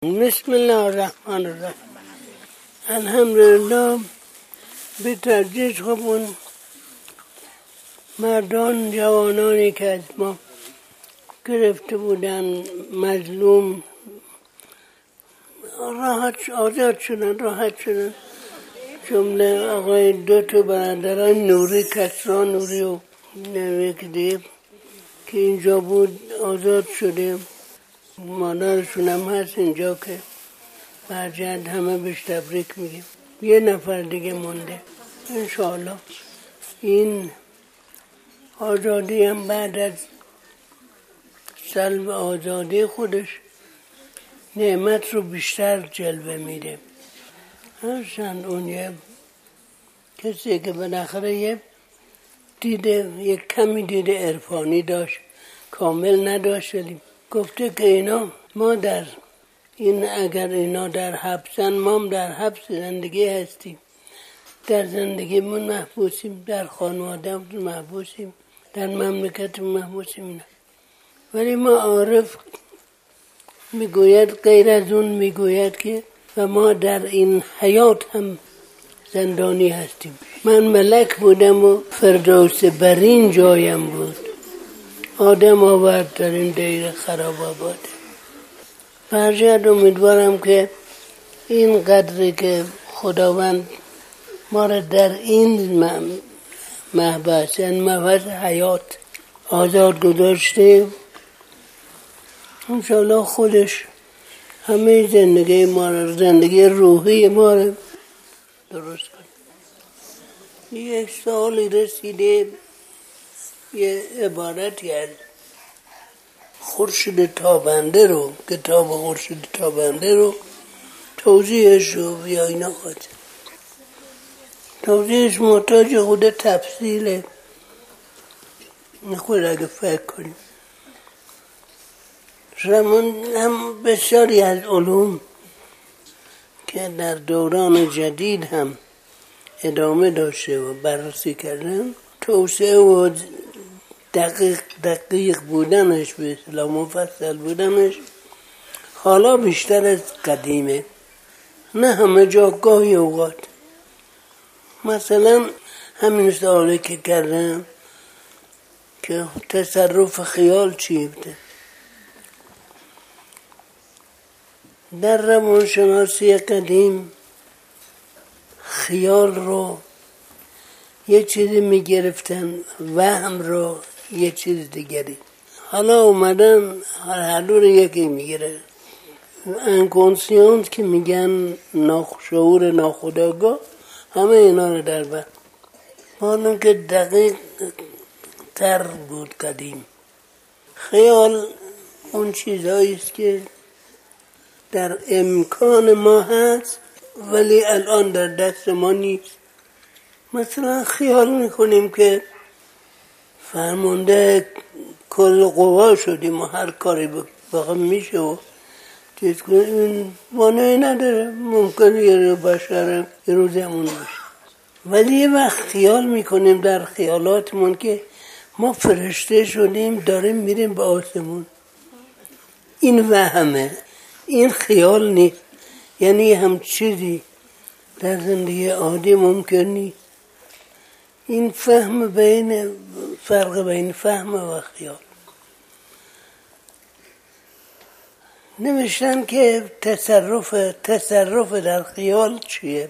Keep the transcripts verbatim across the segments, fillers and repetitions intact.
بسم الله الرحمن الرحیم. الحمدلله به تدریج خب اون مردان جوانانی که از ما گرفته بودن مظلوم راحت آزاد شدن راحت شدن جمله آقای دو تا برادران نوری کسرا نوری و یکی دیگه که اینجا بود آزاد شده. مادرشون هم هست اینجا که برجند همه بهش تبریک میگیم. یه نفر دیگه مونده انشاءالله. این آزادی هم بعد از سلب آزادی خودش نعمت رو بیشتر جلوه میده. هرچند اون یه کسی که بالاخره یه دیده یه کمی دیده عرفانی داشت، کامل نداشت، ولی گفته که اینا ما در این اگر اینا در حبسن ما هم در حبس زندگی هستیم، در زندگیمون محبوسیم، در خانواده‌مون محبوسیم، در مملکتمون محبوسیم نه. ولی ما عارف میگوید غیر از اون میگوید که و ما در این حیات هم زندانی هستیم. من ملک بودم و فردوس برین جایم بود، آدم آورد در این دیر خراب آباده. برجد امیدوارم که این قدری که خداوند ما را در این محبس یعنی محبس حیات آزاد گذاشته، انشاءالله خودش همه زندگی ما را، زندگی روحی ما را درست کنه. یک سالی رسیده یه عبارتی از خورشید تابنده رو، کتاب خورشید تابنده رو توضیحش رو بیا اینا خود توضیحش محتاج خود تفصیله. خود اگه فکر کنیم زمان هم بسیاری از علوم که در دوران جدید هم ادامه داشته و بررسی کردن، توسعه و دقیق دقیق بودنش به اصطلاح مفصل بودنش حالا بیشتر از قدیمه، نه همه جا گاهی اوقات. مثلا همین سوالی که کردم که تصرف خیال چی بوده، در روانشناسی قدیم خیال رو یه چیزی میگرفتن، وهم رو یه چیز دیگری. حالا اومدن هر دو رو یکی میگیره. انکانسیانس که میگن شعور ناخودآگاه، همه اینا رو در بر. حالا که دقیق تر بود قدیم. خیال اون چیزهایی است که در امکان ما هست ولی الان در دست ما نیست. مثلا خیال میکنیم که فرمانده کل قوا شدیم و هر کاری بخوام میشه و چیز کنیم، این مانعی نداره، ممکنه یه بشر یه روز همون باشه. ولی یه وقت خیال میکنیم در خیالاتمون که ما فرشته شدیم داریم میریم به آسمون. این وهمه، این خیال نیست. یعنی هم چیزی در زندگی عادی ممکن نیست. این فهم بین فرق بین فهم و خیال. نوشتن که تصرف تصرف در خیال چیه؟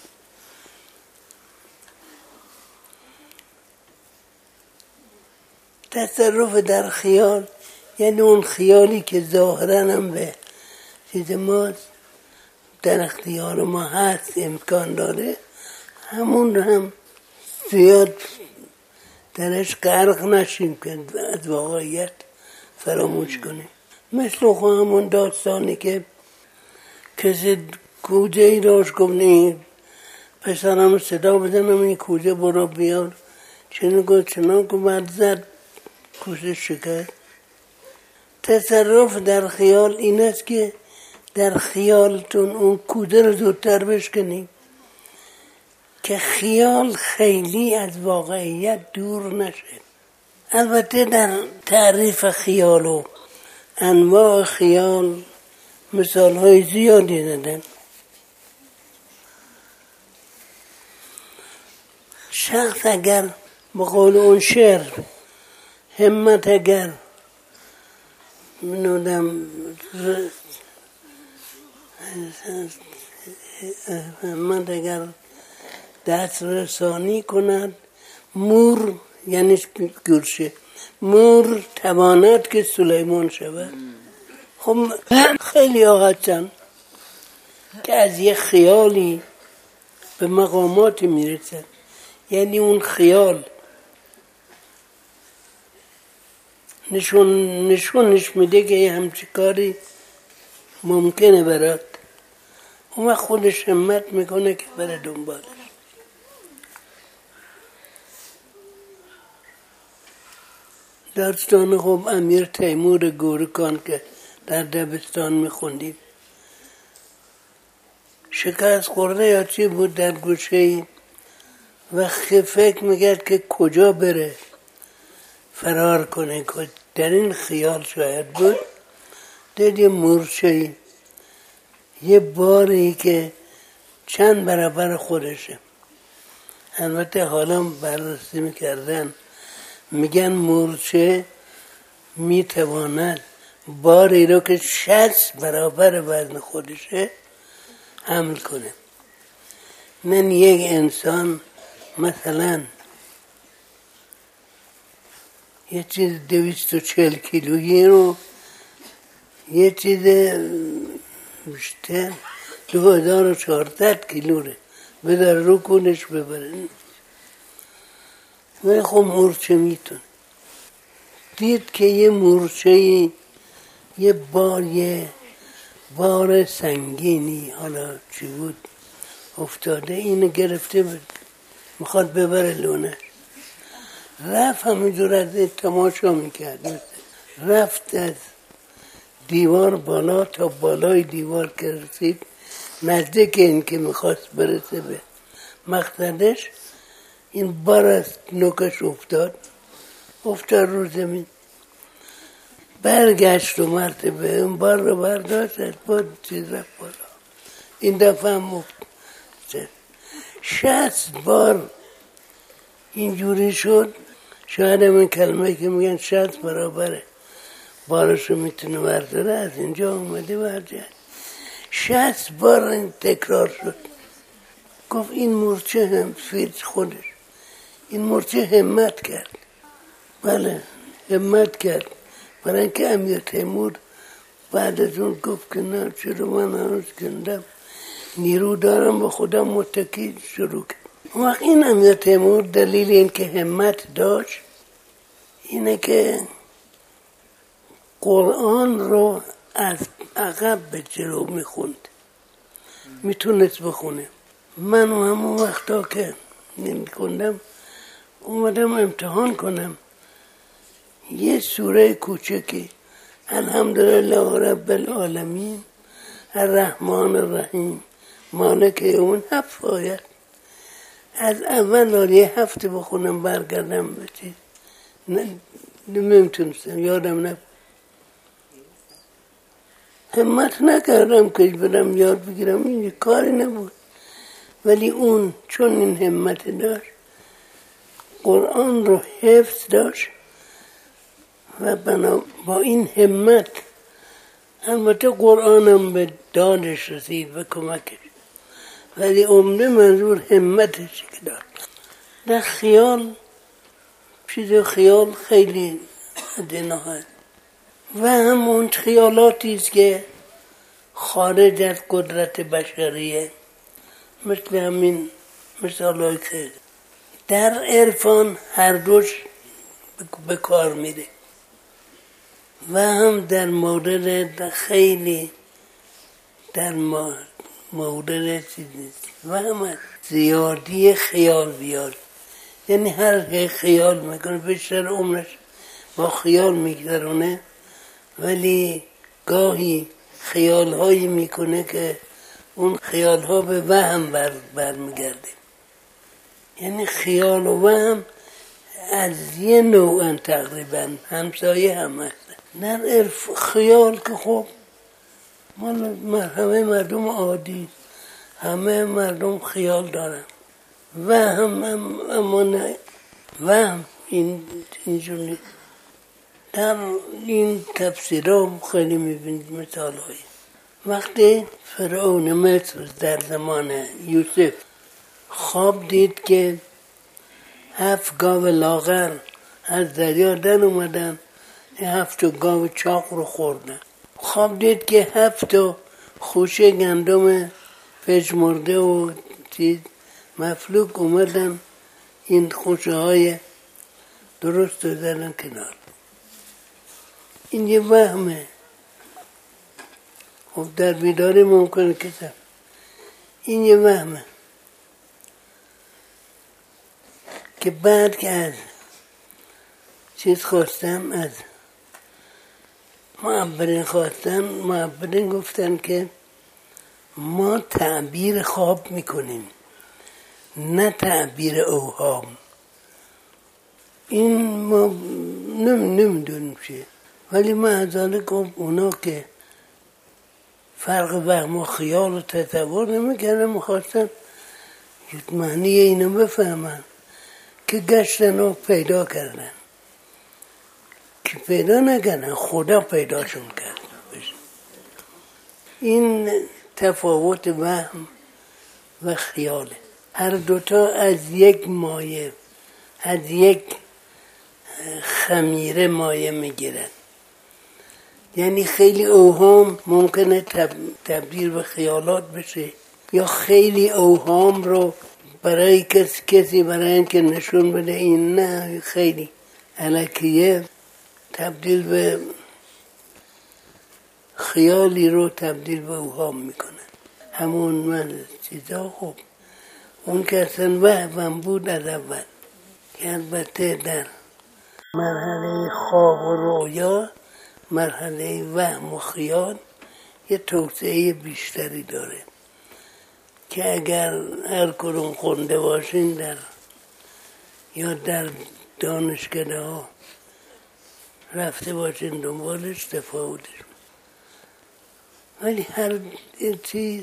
تصرف در خیال یعنی اون خیالی که ظاهراً هم به چیز ماست، در اختیار ما هست، امکان داره، همون رو هم زیاد درش غرق نشیم که از واقعیت فراموش کنیم. مثل همون داستانی که کسی کوزه ای داشت، گفت نه پسرم صدا بزنم این کوزه برو بیار، چنین گفت چنان که بعد زد کوزه شکست. تصرف در خیال این است که در خیالتون اون کوزه رو زودتر بشکنید که خیال خیلی از واقعیت دور نشه. البته در تعریف خیال و انواع خیال مثال های زیادی دادن. شخص اگر به قول اون شعر همت اگر منودم همت اگر دست رسانی کند مور یعنی گرشه مور تواند که سلیمان شود. خب خیلی آقایان که از یه خیالی به مقاماتی میرسن، یعنی اون خیال نشون نشونش میده که یه همچی کاری ممکنه برات، اون خودش همت میکنه که بره دنبالش. داستان خب امیر تیمور گورکان که در دبستان میخوندیم شکست خورده یا چی بود در گوشه‌ای و فکر میکرد که کجا بره فرار کنه، در این خیال شاید بود دید یه مورچه‌ای یه باری که چند برابر خودشه. البته حالا بررسی میکردن میگن مورچه میتواند باری رو که شصت برابر وزن خودشه حمل کنه. من یک انسان مثلا یه چیز دویست و چهل کیلویی رو یه چیز بیشتر دو هزار و چهارصد کیلو رو بدار رو کنش ببره، ولی خب مورچه میتونه. دید که یه مورچه یه بار یه بار سنگینی حالا چی بود افتاده، اینو گرفته بود میخواد ببره لونه. رفت همینجور از تماشا میکرد، رفت از دیوار بالا تا بالای دیوار که رسید نزدیک این که میخواست برسه به مقصدش، این بار از نوکش افتاد افتاد رو زمین. برگشت و مرتبه این بار رو برداشت از با چیز رفت بالا. این دفعه هم افتاد شصت بار اینجوری شد. شاید همین کلمه که میگن شصت برابره بارشو میتونه برداره، از اینجا اومده برجه شصت بار این تکرار شد. گفت این مورچه هم فیلز خودش این مورچه همت کرد. بله همت کرد، برای اینکه امیر تیمور بعد از اون گفت که نه چرا من هنوز کندم نیرو دارم به خودم متکی شروع کرد. وقت این امیر تیمور دلیل این که همت داشت اینه که قرآن رو از عقب به جلو میخوند، میتونست بخونه. من همون وقتا که نمیخوندم اومدم امتحان کنم یه سوره کوچکی الحمدلله رب العالمین الرحمن الرحیم مالک یوم هفت آیت از اول یه هفته بخونم برگردم به چیز نمیتونستم، یادم نبود، همت نکردم که برم یاد بگیرم، این کاری نبود. ولی اون چون این همت داشت قرآن رو حفظ داشت و بنا با این همت البته قرآنم به دانش رسید و کمکش، ولی عمده منظور همتش که داشت. در خیال چیز خیال خیلی دینا هست و همون خیالاتی است که خارج از قدرت بشریه، مثل همین مثال که در عرفان هر دوش به کار میره و هم در مورد خیلی در مورد چیزی و هم زیادی خیال بیاد، یعنی هر خیال میکنه بیشتر عمرش با خیال میگذرونه، ولی گاهی خیال هایی میکنه که اون خیال ها به وهم بر برمیگرده. یعنی خیال و وهم از یه نوع تقریبا همسایه هم هست. در خیال که خب مال همه مردم عادی، همه مردم خیال دارن وهم، اما نه وهم این اینجور نیست. در این تفسیرها خیلی میبینید مثال هایی. وقتی فرعون مصر در زمان یوسف خواب دید که هفت گاو لاغر از دریا در اومدن، هفت گاو چاق رو خوردن. خواب دید که هفت خوشه گندم پژمرده و چیز مفلوک اومدن، این خوشه های درست رو زدن کنار. این یه وهمه. خب در بیداری ممکنه که این یه وهمه که بعد که از چیز خواستم، از معبرین خواستم، معبرین گفتن که ما تعبیر خواب میکنیم نه تعبیر اوهام. این ما نمیدونیم چیه، ولی ما از ذالک گفت اونا که فرق وهم و خیال و تصور نمیکردن، میخواستن معنی اینو بفهمن که گشتن و پیدا کردن، که پیدا نکردن، خدا پیداشون کرد. این تفاوت وهم و خیاله. هر دوتا از یک مایه، از یک خمیره مایه میگیرن. یعنی خیلی اوهام ممکنه تبدیل به خیالات بشه، یا خیلی اوهام رو برای کسی کسی برای اینکه نشون بده این نه خیلی الکیه، تبدیل به خیالی رو تبدیل به اوهام میکنن. همون من چیزا خوب اون که اصلا وهم بود از اول، که البته در مرحله خواب و رویا، مرحله وهم و خیال یه توسعه بیشتری داره که اگر هر کدوم خونده باشین در یا در دانشکده ها رفته باشین دنبالش تفاوتش. ولی هر چیز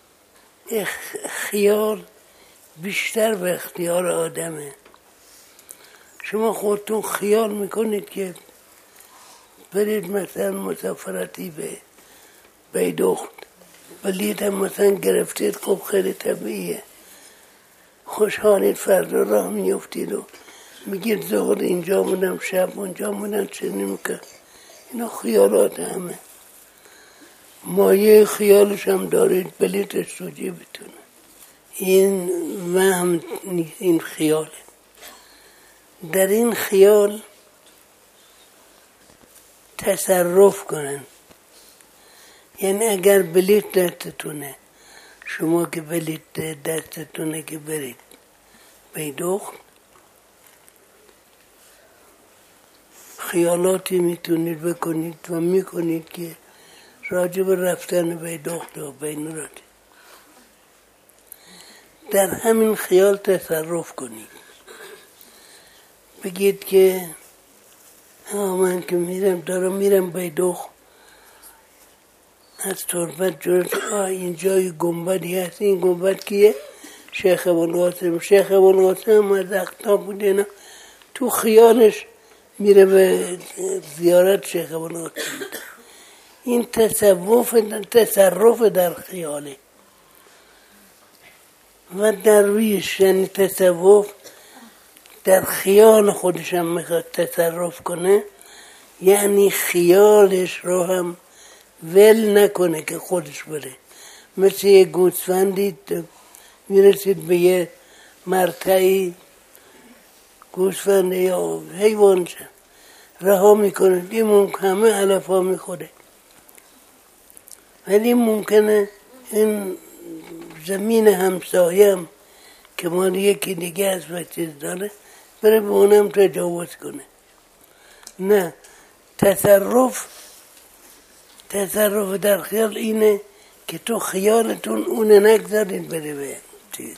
خیال بیشتر به اختیار آدمه. شما خودتون خیال میکنید که برید مثلا مسافرتی به بیدخت، بلیط هم مثلا گرفتید، خب خیلی طبیعیه، خوشحالید، فردا راه میفتید و میگید ظهر اینجا بودم، شب اونجا بودم، چنین که اینا خیالات همه. مایه خیالش هم دارید، بلیطش تو جیبتونه. این وهم نیست، این خیاله. در این خیال تصرف کنن. یعنی اگر بلیط دستتونه، شما که بلیط دستتونه که برید بیدخت، خیالاتی میتونید بکنید و میکنید که راجع به رفتن بیدخت و بین راد در همین خیال تصرف کنید. بگید که ها من که میرم دارم میرم بیدخت، از تربت جورت آه این جای گنبدی هست، این گنبد کیه؟ شیخ ابوالقاسم. شیخ ابوالقاسم از اقطاب بود، اینا تو خیالش میره به زیارت شیخ ابوالقاسم. این تصوف تصرف در خیاله. و درویش یعنی تصوف در خیال خودش هم میخواد تصرف کنه، یعنی خیالش رو هم ول نکنه که خودش بره. مثل یه گوسفندی میرسید به یه مرتعی، گوسفند یا حیوان رها میکنه، دی ممکن همه علف ها میخوره، ولی ممکنه این زمین همسایه هم که مال یکی دیگه از و چیز داره بره به اونم تجاوز کنه. نه، تصرف تصرف در خیال اینه که تو خیالتون اونه نگذارید بره به چیز،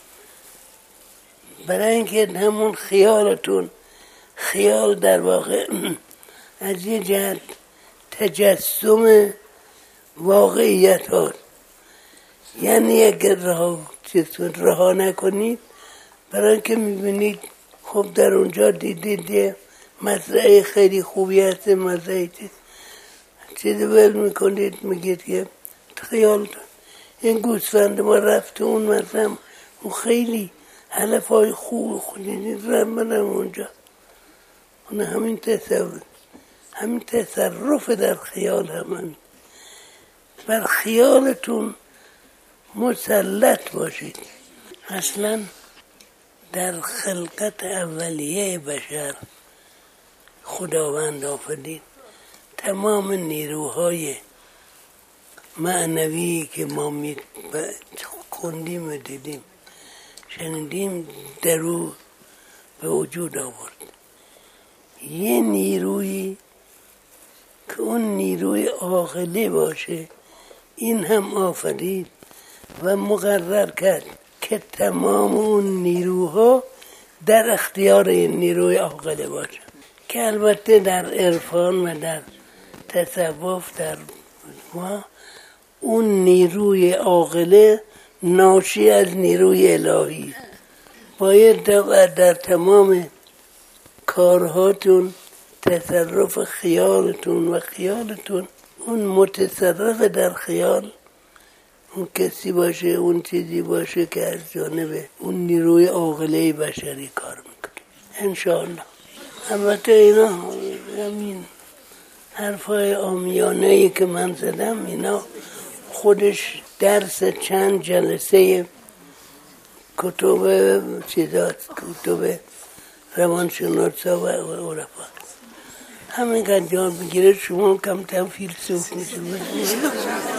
برای اینکه همون خیالتون خیال در واقع از یه جهت تجسم واقعیت هاست. یعنی اگر رها رها نکنید، برای که میبینید خب در اونجا دیدید یه مزرعه خیلی خوبی هست، مزرعه چیزی ول میکنید میگید که خیال این گوسفند ما رفت اون مزرعه و خیلی علف های خوب خودید رم برم اونجا. اون همین تصور همین تصرف در خیال همین بر خیالتون مسلط باشید. اصلا در خلقت اولیه بشر خداوند آفرید تمام نیروهای معنوی که ما می خوندیم و دیدیم شنیدیم در او به وجود آورد. یه نیروی که اون نیروی عاقله باشه این هم آفرید و مقرر کرد که تمام اون نیروها در اختیار این نیروی عاقله باشه، که البته در عرفان و در تصوف در ما اون نیروی عاقله ناشی از نیروی الهی. باید در تمام کارهاتون تصرف خیالتون و خیالتون اون متصرف در خیال اون کسی باشه، اون چیزی باشه که از جانب اون نیروی عاقله بشری کار میکنه انشاءالله. البته اینا همین حرفای عامیانه‌ای که من زدم اینا خودش درس چند جلسه کتب چیزات کتب روانشناسا و عرفا همین قدر یاد بگیرید شما کمتر فیلسوف میشید.